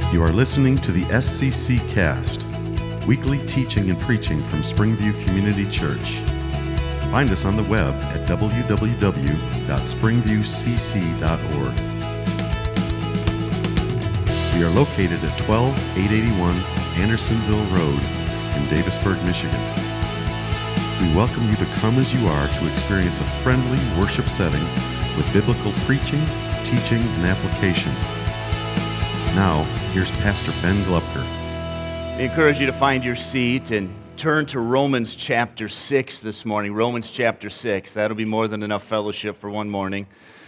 You are listening to the SCC Cast, weekly teaching and preaching from Springview Community Church. Find us on the web at www.springviewcc.org. We are located at 12881 Andersonville Road in Davisburg, Michigan. We welcome you to come as you are to experience a friendly worship setting with biblical preaching, teaching, and application. Now, here's Pastor Ben Glupker. I encourage you to find your seat and turn to Romans chapter 6 this morning. Romans chapter 6. That'll be more than enough fellowship for one morning.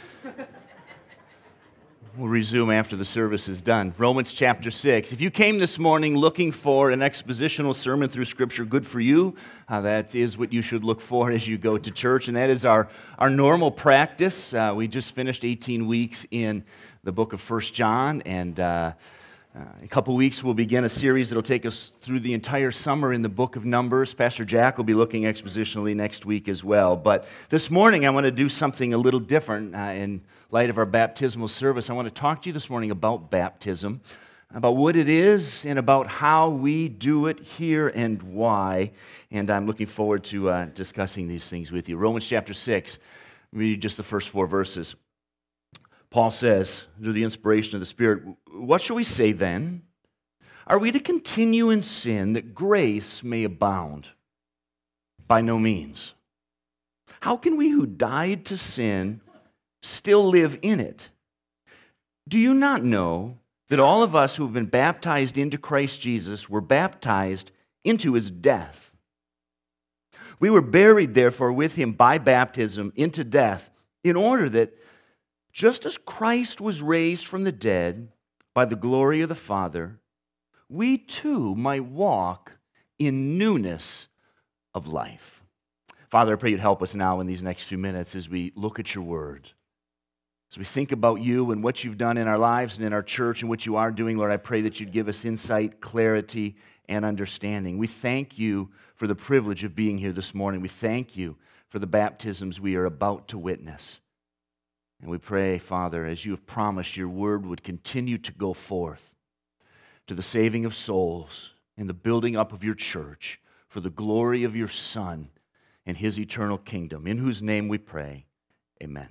We'll resume after the service is done. Romans chapter 6. If you came this morning looking for an expositional sermon through Scripture, good for you. That is what you should look for as you go to church, and that is our normal practice. We just finished 18 weeks in the book of 1 John, and a couple weeks we'll begin a series that will take us through the entire summer in the book of Numbers. Pastor Jack will be looking expositionally next week as well. But this morning I want to do something a little different in light of our baptismal service. I want to talk to you this morning about baptism, about what it is and about how we do it here and why. And I'm looking forward to discussing these things with you. Romans chapter 6, read just the first 4 verses. Paul says, through the inspiration of the Spirit, "What shall we say then? Are we to continue in sin that grace may abound? By no means. How can we who died to sin still live in it? Do you not know that all of us who have been baptized into Christ Jesus were baptized into his death? We were buried, therefore, with him by baptism into death, in order that just as Christ was raised from the dead by the glory of the Father, we too might walk in newness of life." Father, I pray you'd help us now in these next few minutes as we look at your word. As we think about you and what you've done in our lives and in our church and what you are doing, Lord, I pray that you'd give us insight, clarity, and understanding. We thank you for the privilege of being here this morning. We thank you for the baptisms we are about to witness. And we pray, Father, as you have promised, your word would continue to go forth to the saving of souls and the building up of your church for the glory of your Son and his eternal kingdom, in whose name we pray. Amen.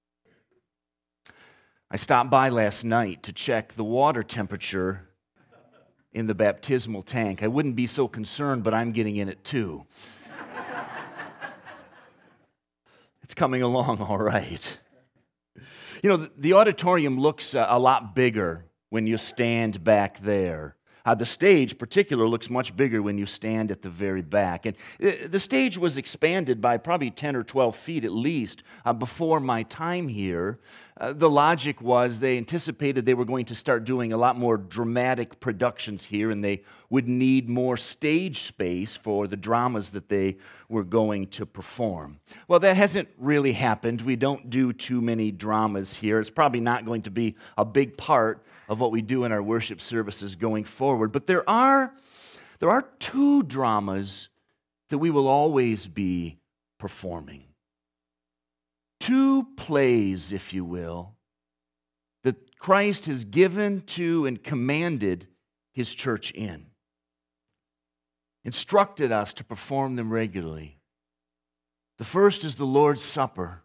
I stopped by last night to check the water temperature in the baptismal tank. I wouldn't be so concerned, but I'm getting in it too. It's coming along all right. You know, the auditorium looks a lot bigger when you stand back there. The stage, particularly, looks much bigger when you stand at the very back. And the stage was expanded by probably 10 or 12 feet at least before my time here. The logic was they anticipated they were going to start doing a lot more dramatic productions here, and they would need more stage space for the dramas that they were going to perform. Well, that hasn't really happened. We don't do too many dramas here. It's probably not going to be a big part of what we do in our worship services going forward. But there are 2 dramas that we will always be performing. 2 plays, if you will, that Christ has given to and commanded his church in. Instructed us to perform them regularly. The first is the Lord's Supper,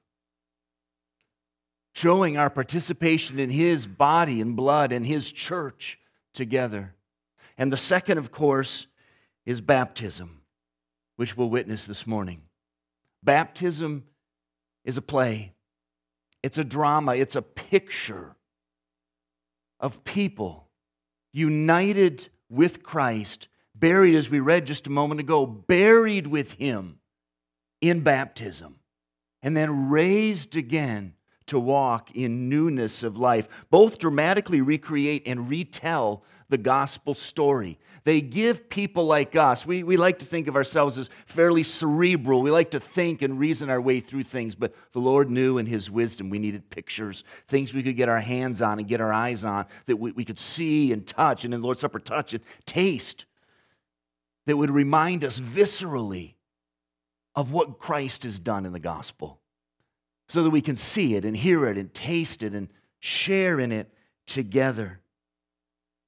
showing our participation in his body and blood and his church together. And the second, of course, is baptism, which we'll witness this morning. Baptism is a play. It's a drama. It's a picture of people united with Christ, buried, as we read just a moment ago, buried with him in baptism, and then raised again to walk in newness of life. Both dramatically recreate and retell the gospel story. They give people like us, we like to think of ourselves as fairly cerebral. We like to think and reason our way through things, but the Lord knew in his wisdom we needed pictures, things we could get our hands on and get our eyes on, that we could see and touch, and in the Lord's Supper touch and taste, that would remind us viscerally of what Christ has done in the gospel, so that we can see it and hear it and taste it and share in it together.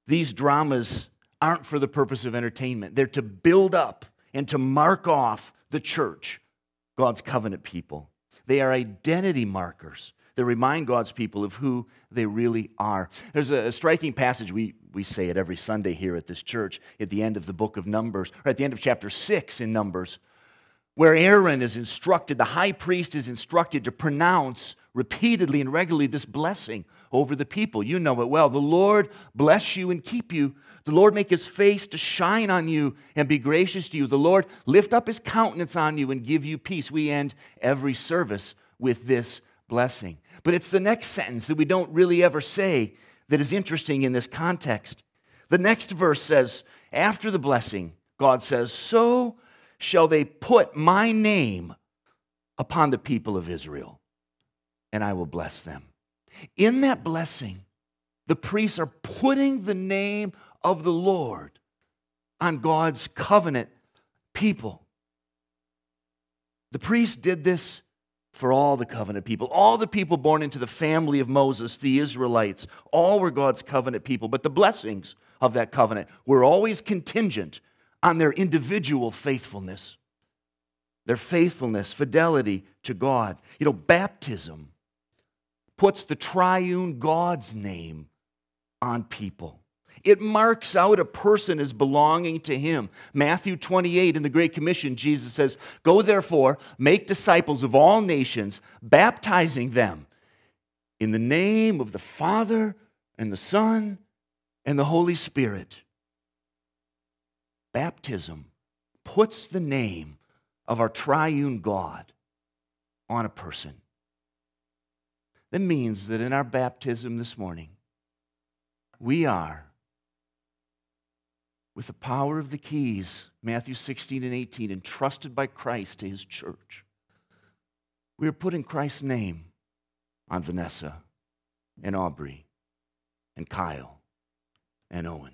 These dramas aren't for the purpose of entertainment. They're to build up and to mark off the church, God's covenant people. They are identity markers that remind God's people of who they really are. There's a striking passage, we say it every Sunday here at this church, at the end of the book of Numbers, or at the end of chapter 6 in Numbers, where Aaron is instructed, the high priest is instructed to pronounce repeatedly and regularly this blessing over the people. You know it well. The Lord bless you and keep you. The Lord make his face to shine on you and be gracious to you. The Lord lift up his countenance on you and give you peace. We end every service with this blessing. But it's the next sentence that we don't really ever say that is interesting in this context. The next verse says, after the blessing, God says, so shall they put my name upon the people of Israel, and I will bless them. In that blessing, the priests are putting the name of the Lord on God's covenant people. The priests did this for all the covenant people. All the people born into the family of Moses, the Israelites, all were God's covenant people. But the blessings of that covenant were always contingent on their individual faithfulness, their faithfulness, fidelity to God. You know, baptism puts the triune God's name on people. It marks out a person as belonging to him. Matthew 28 in the Great Commission, Jesus says, go therefore, make disciples of all nations, baptizing them in the name of the Father and the Son and the Holy Spirit. Baptism puts the name of our triune God on a person. That means that in our baptism this morning, we are, with the power of the keys, Matthew 16 and 18, entrusted by Christ to his church. We are putting Christ's name on Vanessa and Aubrey and Kyle and Owen.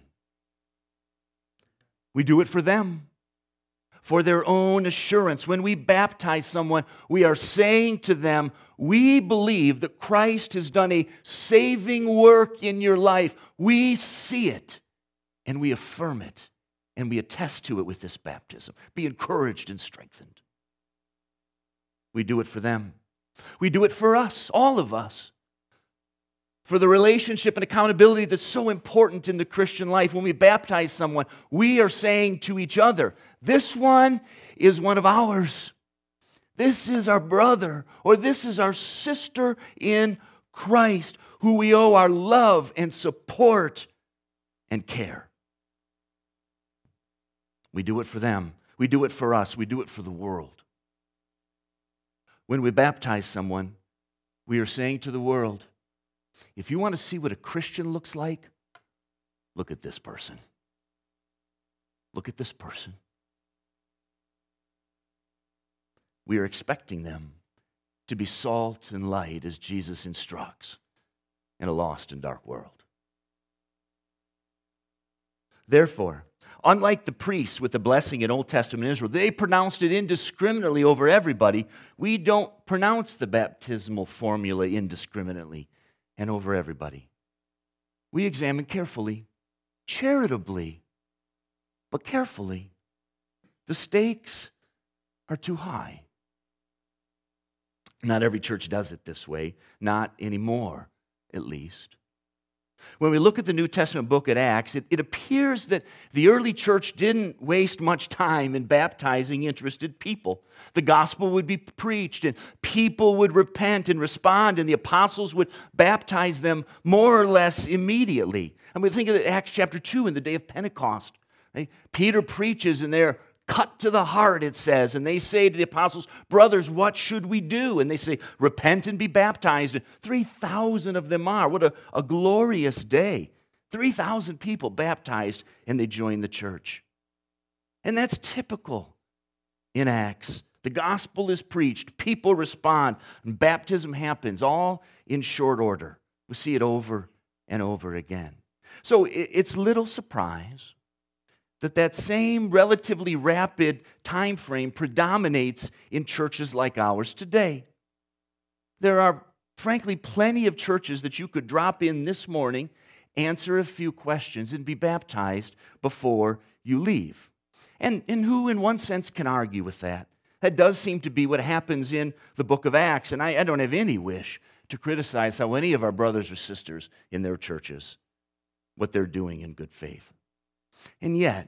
We do it for them, for their own assurance. When we baptize someone, we are saying to them, we believe that Christ has done a saving work in your life. We see it, and we affirm it, and we attest to it with this baptism. Be encouraged and strengthened. We do it for them. We do it for us, all of us. For the relationship and accountability that's so important in the Christian life. When we baptize someone, we are saying to each other, this one is one of ours. This is our brother, or this is our sister in Christ, who we owe our love and support and care. We do it for them. We do it for us. We do it for the world. When we baptize someone, we are saying to the world, if you want to see what a Christian looks like, look at this person. Look at this person. We are expecting them to be salt and light as Jesus instructs in a lost and dark world. Therefore, unlike the priests with the blessing in Old Testament Israel, they pronounced it indiscriminately over everybody. We don't pronounce the baptismal formula indiscriminately and over everybody. We examine carefully, charitably, but carefully. The stakes are too high. Not every church does it this way, not anymore, at least. When we look at the New Testament book of Acts, it appears that the early church didn't waste much time in baptizing interested people. The gospel would be preached, and people would repent and respond, and the apostles would baptize them more or less immediately. I mean, think of Acts chapter 2 in the day of Pentecost. Right? Peter preaches, and they're cut to the heart, it says, and they say to the apostles, brothers, what should we do? And they say, repent and be baptized. And 3,000 of them are. What a glorious day. 3,000 people baptized, and they join the church. And that's typical in Acts. The gospel is preached, people respond, and baptism happens, all in short order. We see it over and over again. So it's little surprise that same relatively rapid time frame predominates in churches like ours today. There are, frankly, plenty of churches that you could drop in this morning answer a few questions, and be baptized before you leave. And who, in one sense, can argue with that? That does seem to be what happens in the book of Acts, and I don't have any wish to criticize how any of our brothers or sisters in their churches, what they're doing in good faith. And yet,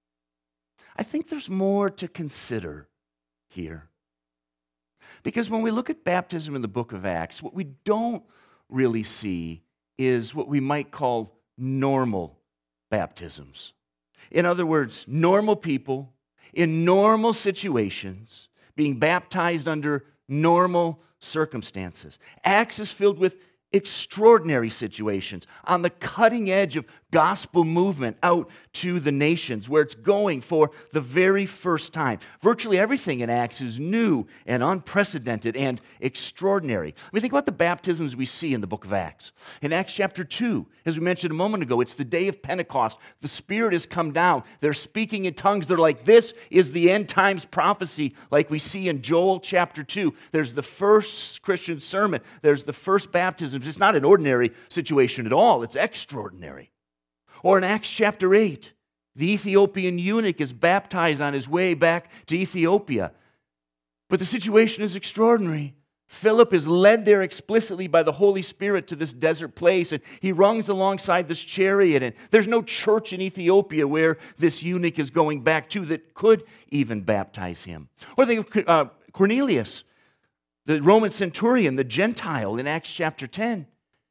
I think there's more to consider here. Because when we look at baptism in the book of Acts, what we don't really see is what we might call normal baptisms. In other words, normal people in normal situations being baptized under normal circumstances. Acts is filled with extraordinary situations on the cutting edge of gospel movement out to the nations where it's going for the very first time. Virtually everything in Acts is new and unprecedented and extraordinary. I mean, think about the baptisms we see in the book of Acts. In Acts chapter 2, as we mentioned a moment ago, it's the day of Pentecost. The Spirit has come down. They're speaking in tongues. They're like, this is the end times prophecy like we see in Joel chapter 2. There's the first Christian sermon. There's the first baptism. It's not an ordinary situation at all. It's extraordinary. Or in Acts chapter 8, the Ethiopian eunuch is baptized on his way back to Ethiopia. But the situation is extraordinary. Philip is led there explicitly by the Holy Spirit to this desert place, and he runs alongside this chariot, and there's no church in Ethiopia where this eunuch is going back to that could even baptize him. Or think of Cornelius, the Roman centurion, the Gentile in Acts chapter 10.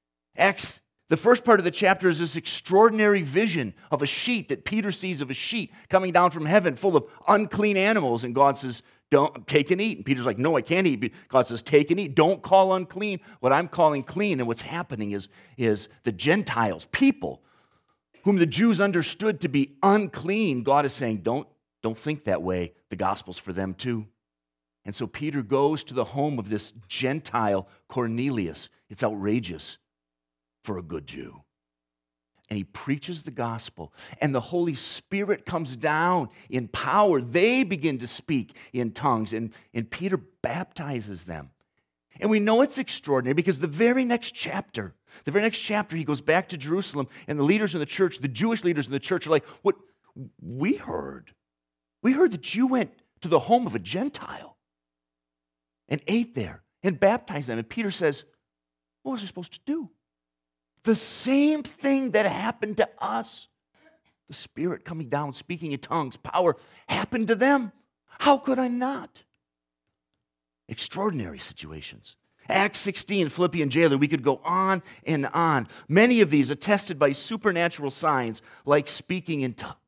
The first part of the chapter is this extraordinary vision of a sheet that Peter sees of a sheet coming down from heaven full of unclean animals. And God says, don't take and eat. And Peter's like, no, I can't eat. God says, take and eat. Don't call unclean what I'm calling clean. And what's happening is the Gentiles, people whom the Jews understood to be unclean, God is saying, don't think that way. The gospel's for them too. And so Peter goes to the home of this Gentile Cornelius. It's outrageous for a good Jew. And he preaches the gospel, and the Holy Spirit comes down in power. They begin to speak in tongues, and Peter baptizes them. And we know it's extraordinary because the very next chapter, he goes back to Jerusalem, and the leaders in the church, the Jewish leaders in the church are like, what? We heard that you went to the home of a Gentile and ate there and baptized them. And Peter says, what was I supposed to do? The same thing that happened to us, the Spirit coming down, speaking in tongues, power, happened to them. How could I not? Extraordinary situations. Acts 16, Philippian jailer, we could go on and on. Many of these attested by supernatural signs like speaking in tongues.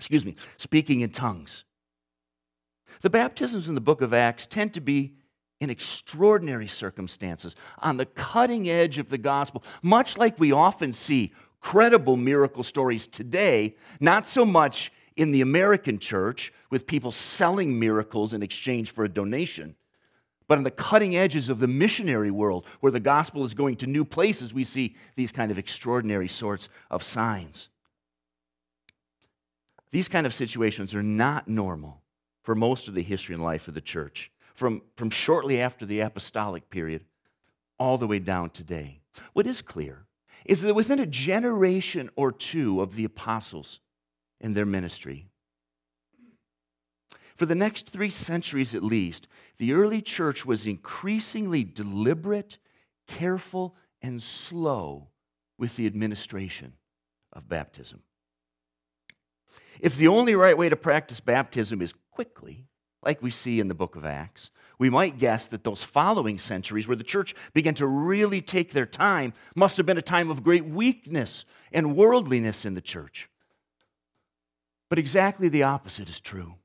The baptisms in the book of Acts tend to be in extraordinary circumstances, on the cutting edge of the gospel, much like we often see credible miracle stories today, not so much in the American church with people selling miracles in exchange for a donation, but on the cutting edges of the missionary world where the gospel is going to new places, we see these kind of extraordinary sorts of signs. These kind of situations are not normal for most of the history and life of the church. From shortly after the apostolic period all the way down today. What is clear is that within a generation or two of the apostles and their ministry, for the next 3 centuries at least, the early church was increasingly deliberate, careful, and slow with the administration of baptism. If the only right way to practice baptism is quickly, like we see in the book of Acts, we might guess that those following centuries where the church began to really take their time must have been a time of great weakness and worldliness in the church. But exactly the opposite is true.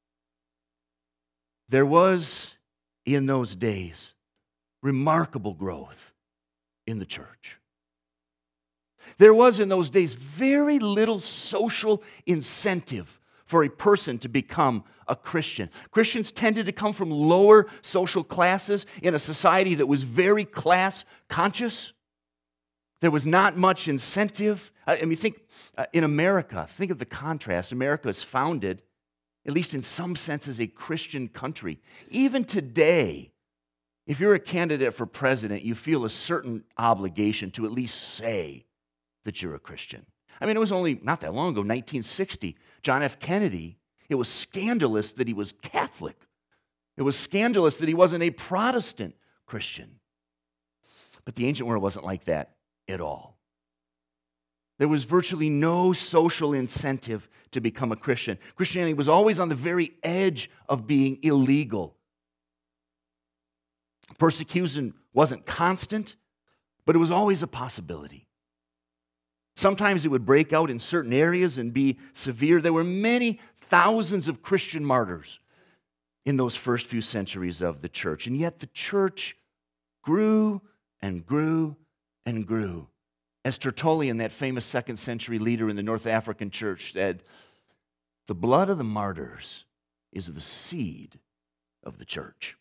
There was, in those days, remarkable growth in the church. There was, in those days, very little social incentive for a person to become a Christian. Christians tended to come from lower social classes in a society that was very class conscious. There was not much incentive. Think in America, think of the contrast. America is founded, at least in some sense, as a Christian country. Even today, if you're a candidate for president, you feel a certain obligation to at least say that you're a Christian. I mean, it was only not that long ago, 1960, John F. Kennedy, it was scandalous that he was Catholic. It was scandalous that he wasn't a Protestant Christian. But the ancient world wasn't like that at all. There was virtually no social incentive to become a Christian. Christianity was always on the very edge of being illegal. Persecution wasn't constant, but it was always a possibility. Sometimes it would break out in certain areas and be severe. There were many thousands of Christian martyrs in those first few centuries of the church. And yet the church grew and grew and grew. As Tertullian, that famous second century leader in the North African church, said, "The blood of the martyrs is the seed of the church."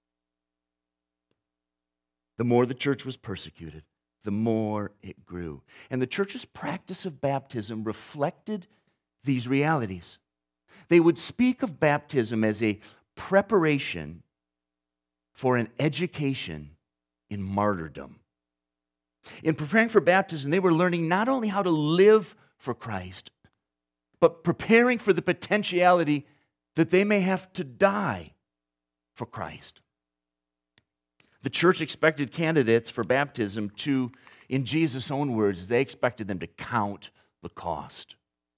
The more the church was persecuted, the more it grew. And the church's practice of baptism reflected these realities. They would speak of baptism as a preparation for an education in martyrdom. In preparing for baptism, they were learning not only how to live for Christ, but preparing for the potentiality that they may have to die for Christ. The church expected candidates for baptism to, in Jesus' own words, they expected them to count the cost.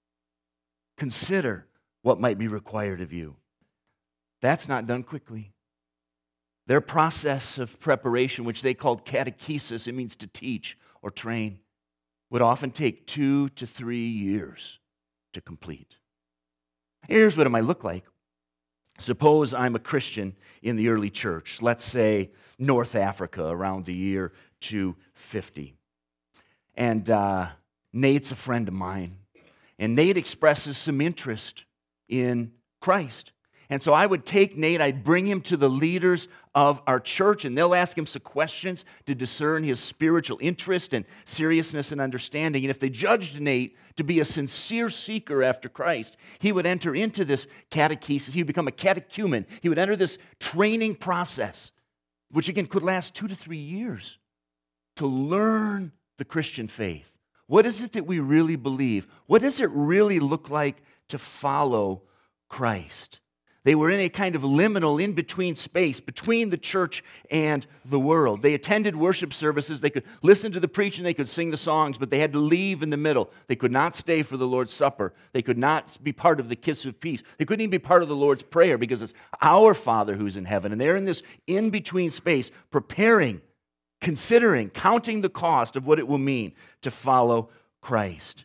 Consider what might be required of you. That's not done quickly. Their process of preparation, which they called catechesis, it means to teach or train, would often take 2 to 3 years to complete. Here's what it might look like. Suppose I'm a Christian in the early church, let's say North Africa around the year 250. And Nate's a friend of mine. And Nate expresses some interest in Christ. And so I would take Nate, I'd bring him to the leaders of our church, and they'll ask him some questions to discern his spiritual interest and seriousness and understanding. And if they judged Nate to be a sincere seeker after Christ, he would enter into this catechesis. He would become a catechumen. He would enter this training process, which again could last 2 to 3 years, to learn the Christian faith. What is it that we really believe? What does it really look like to follow Christ? They were in a kind of liminal, in-between space between the church and the world. They attended worship services. They could listen to the preaching. They could sing the songs, but they had to leave in the middle. They could not stay for the Lord's Supper. They could not be part of the kiss of peace. They couldn't even be part of the Lord's Prayer because it's our Father who's in heaven. And they're in this in-between space, preparing, considering, counting the cost of what it will mean to follow Christ.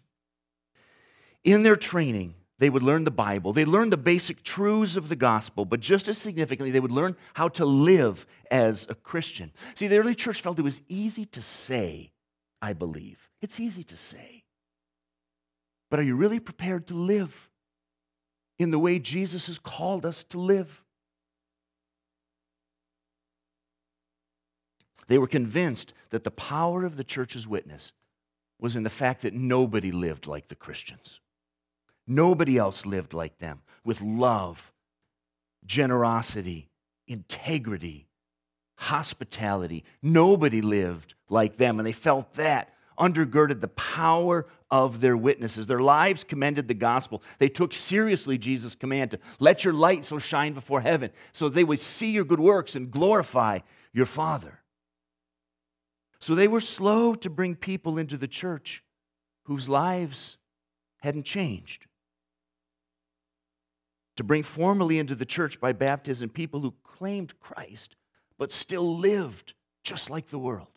In their training, they would learn the Bible. They learned the basic truths of the gospel, but just as significantly, they would learn how to live as a Christian. See, the early church felt it was easy to say, I believe. It's easy to say. But are you really prepared to live in the way Jesus has called us to live? They were convinced that the power of the church's witness was in the fact that nobody lived like the Christians. Nobody else lived like them, with love, generosity, integrity, hospitality. Nobody lived like them, and they felt that undergirded the power of their witnesses. Their lives commended the gospel. They took seriously Jesus' command to let your light so shine before heaven, so they would see your good works and glorify your Father. So they were slow to bring people into the church whose lives hadn't changed. To bring formally into the church by baptism people who claimed Christ, but still lived just like the world.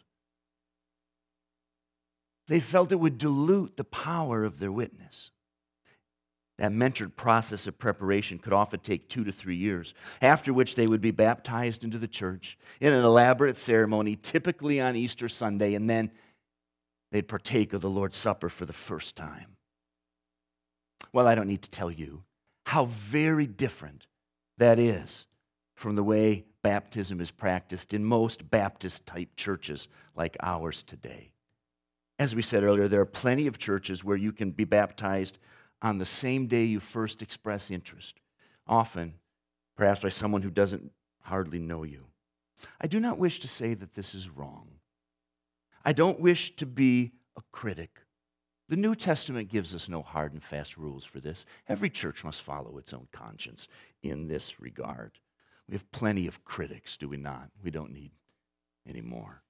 They felt it would dilute the power of their witness. That mentored process of preparation could often take 2 to 3 years, after which they would be baptized into the church in an elaborate ceremony, typically on Easter Sunday, and then they'd partake of the Lord's Supper for the first time. Well, I don't need to tell you how very different that is from the way baptism is practiced in most Baptist-type churches like ours today. As we said earlier, there are plenty of churches where you can be baptized on the same day you first express interest, often perhaps by someone who doesn't hardly know you. I do not wish to say that this is wrong. I don't wish to be a critic. The New Testament gives us no hard and fast rules for this. Every church must follow its own conscience in this regard. We have plenty of critics, do we not? We don't need any more.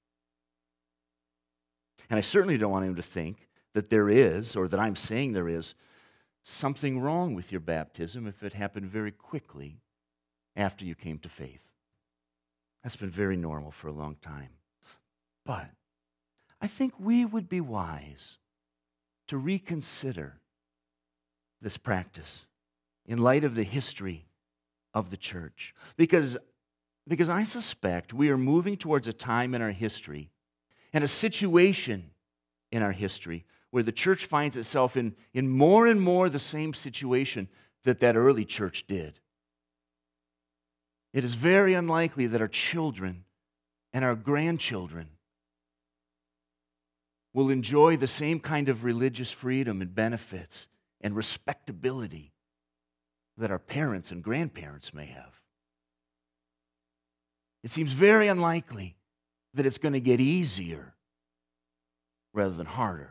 And I certainly don't want him to think that there is, or that I'm saying there is, something wrong with your baptism if it happened very quickly after you came to faith. That's been very normal for a long time. But I think we would be wise to reconsider this practice in light of the history of the church. Because I suspect we are moving towards a time in our history and a situation in our history where the church finds itself in more and more the same situation that early church did. It is very unlikely that our children and our grandchildren will enjoy the same kind of religious freedom and benefits and respectability that our parents and grandparents may have. It seems very unlikely that it's going to get easier rather than harder.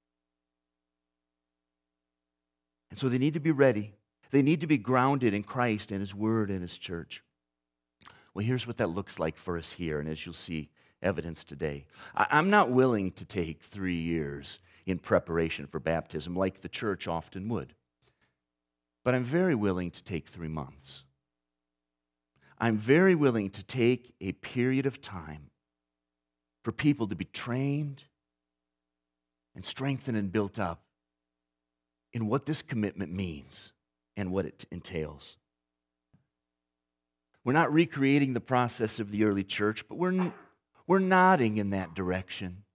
And so they need to be ready. They need to be grounded in Christ and His Word and His church. Well, here's what that looks like for us here, and as you'll see evidence today. I'm not willing to take 3 years in preparation for baptism like the church often would. But I'm very willing to take 3 months. I'm very willing to take a period of time for people to be trained and strengthened and built up in what this commitment means and what it entails. We're not recreating the process of the early church, but we're nodding in that direction.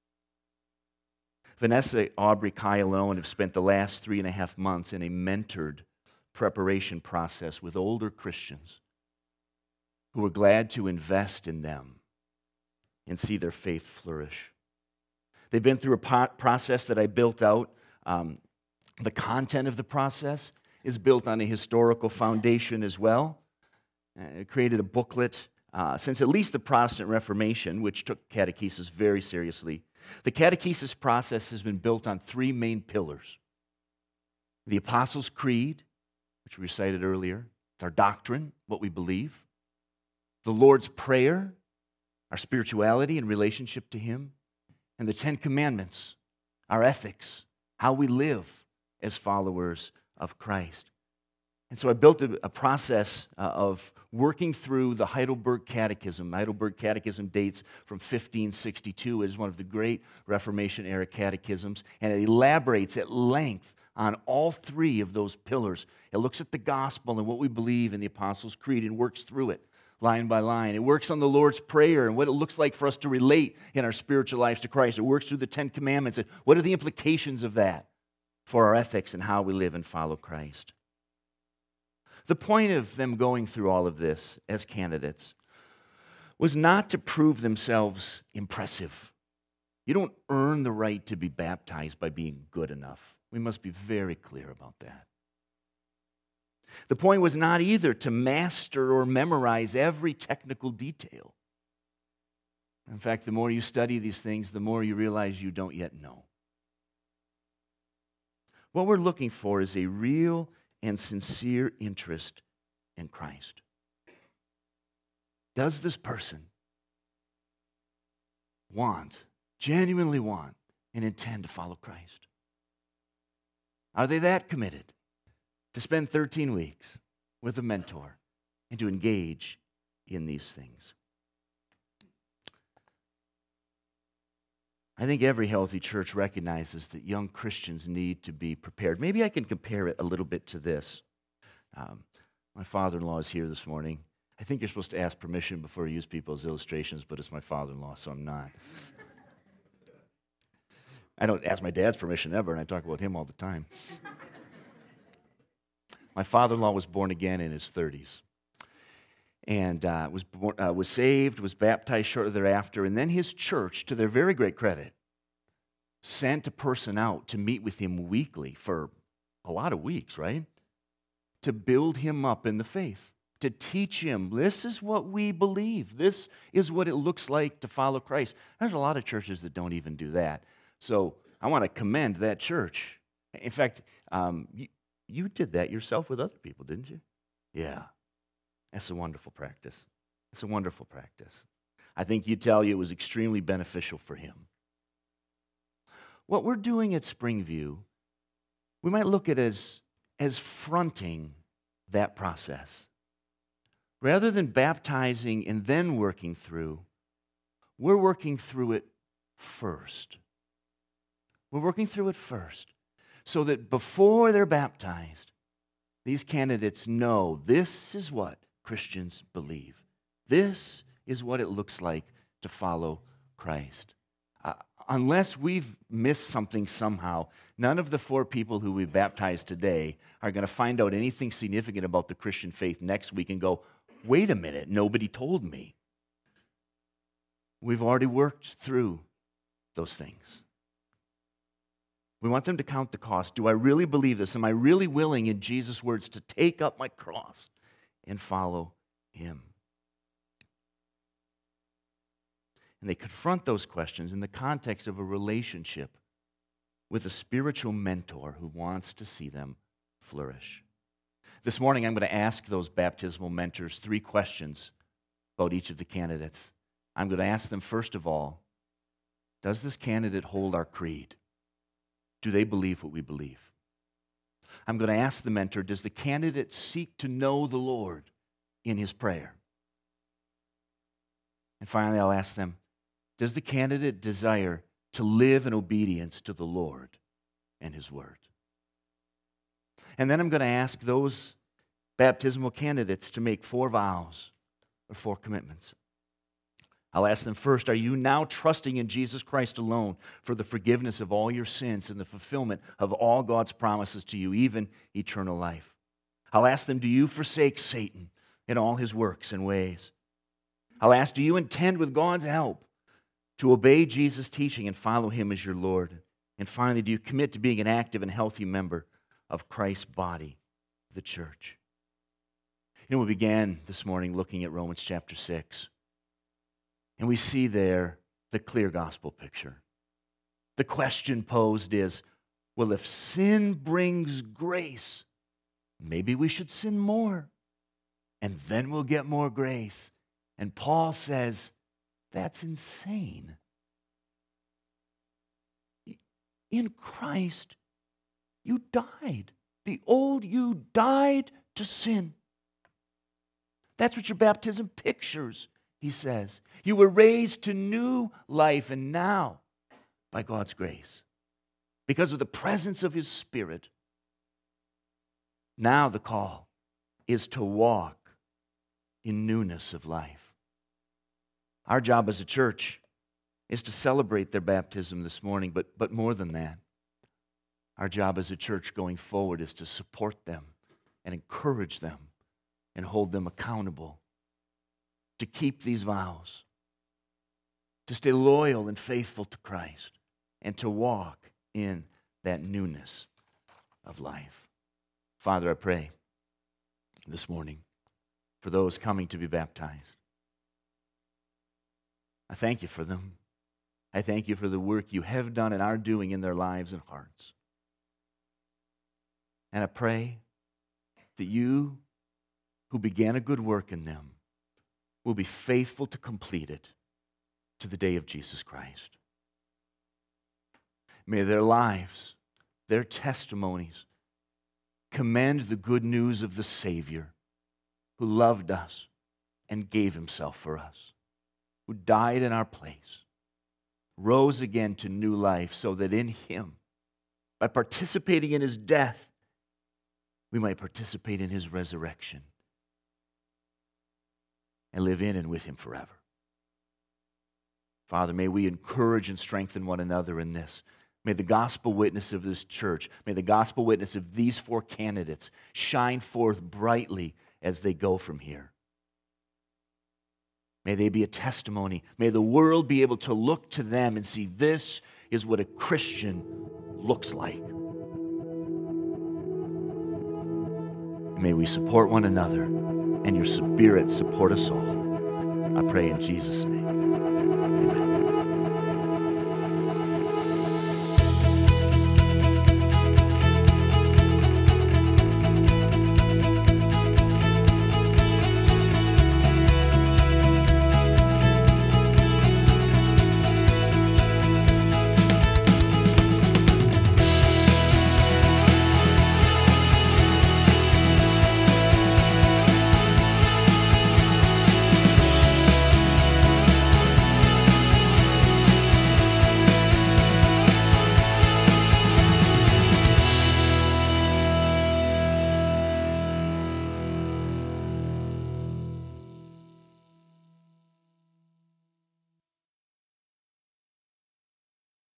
Vanessa, Aubrey, Kyle, and Owen have spent the last 3.5 months in a mentored preparation process with older Christians who are glad to invest in them and see their faith flourish. They've been through a process that I built out. The content of the process is built on a historical foundation as well. I created a booklet since at least the Protestant Reformation, which took catechesis very seriously. The catechesis process has been built on 3 main pillars. The Apostles' Creed, which we recited earlier. It's our doctrine, what we believe. The Lord's Prayer, our spirituality and relationship to Him. And the 10 Commandments, our ethics, how we live as followers of Christ. And so I built a process of working through the Heidelberg Catechism. Heidelberg Catechism dates from 1562. It is one of the great Reformation-era catechisms, and it elaborates at length on all 3 of those pillars. It looks at the gospel and what we believe in the Apostles' Creed and works through it line by line. It works on the Lord's Prayer and what it looks like for us to relate in our spiritual lives to Christ. It works through the 10 Commandments and what are the implications of that for our ethics and how we live and follow Christ. The point of them going through all of this as candidates was not to prove themselves impressive. You don't earn the right to be baptized by being good enough. We must be very clear about that. The point was not either to master or memorize every technical detail. In fact, the more you study these things, the more you realize you don't yet know. What we're looking for is a real and sincere interest in Christ. Does this person genuinely want, and intend to follow Christ? Are they that committed to spend 13 weeks with a mentor and to engage in these things? I think every healthy church recognizes that young Christians need to be prepared. Maybe I can compare it a little bit to this. My father-in-law is here this morning. I think you're supposed to ask permission before you use people as illustrations, but it's my father-in-law, so I'm not. I don't ask my dad's permission ever, and I talk about him all the time. My father-in-law was born again in his 30s. And was saved, was baptized shortly thereafter, and then his church, to their very great credit, sent a person out to meet with him weekly for a lot of weeks, right? To build him up in the faith, to teach him, this is what we believe. This is what it looks like to follow Christ. There's a lot of churches that don't even do that. So I want to commend that church. In fact, you did that yourself with other people, didn't you? Yeah. That's a wonderful practice. It's a wonderful practice. I think you'd tell you it was extremely beneficial for him. What we're doing at Springview, we might look at as fronting that process. Rather than baptizing and then working through, we're working through it first. We're working through it first so that before they're baptized, these candidates know this is what Christians believe. This is what it looks like to follow Christ. Unless we've missed something somehow, none of the 4 people who we baptized today are going to find out anything significant about the Christian faith next week and go, wait a minute, nobody told me. We've already worked through those things. We want them to count the cost. Do I really believe this? Am I really willing, in Jesus' words, to take up my cross and follow him? And they confront those questions in the context of a relationship with a spiritual mentor who wants to see them flourish. This morning, I'm going to ask those baptismal mentors 3 questions about each of the candidates. I'm going to ask them, first of all, does this candidate hold our creed? Do they believe what we believe? I'm going to ask the mentor, does the candidate seek to know the Lord in his prayer? And finally, I'll ask them, does the candidate desire to live in obedience to the Lord and his word? And then I'm going to ask those baptismal candidates to make 4 vows or 4 commitments. I'll ask them first, are you now trusting in Jesus Christ alone for the forgiveness of all your sins and the fulfillment of all God's promises to you, even eternal life? I'll ask them, do you forsake Satan in all his works and ways? I'll ask, do you intend with God's help to obey Jesus' teaching and follow him as your Lord? And finally, do you commit to being an active and healthy member of Christ's body, the church? You know, we began this morning looking at Romans chapter 6. And we see there the clear gospel picture. The question posed is, well, if sin brings grace, maybe we should sin more, and then we'll get more grace. And Paul says, that's insane. In Christ, you died. The old you died to sin. That's what your baptism pictures. He says, you were raised to new life, and now, by God's grace, because of the presence of his Spirit, now the call is to walk in newness of life. Our job as a church is to celebrate their baptism this morning, but more than that, our job as a church going forward is to support them and encourage them and hold them accountable to keep these vows, to stay loyal and faithful to Christ, and to walk in that newness of life. Father, I pray this morning for those coming to be baptized. I thank you for them. I thank you for the work you have done and are doing in their lives and hearts. And I pray that you, who began a good work in them, will be faithful to complete it to the day of Jesus Christ. May their lives, their testimonies, commend the good news of the Savior who loved us and gave himself for us, who died in our place, rose again to new life so that in him, by participating in his death, we might participate in his resurrection and live in and with him forever. Father, may we encourage and strengthen one another in this. May the gospel witness of this church, may the gospel witness of these 4 candidates shine forth brightly as they go from here. May they be a testimony. May the world be able to look to them and see this is what a Christian looks like. May we support one another, and your Spirit support us all. I pray in Jesus' name. Amen.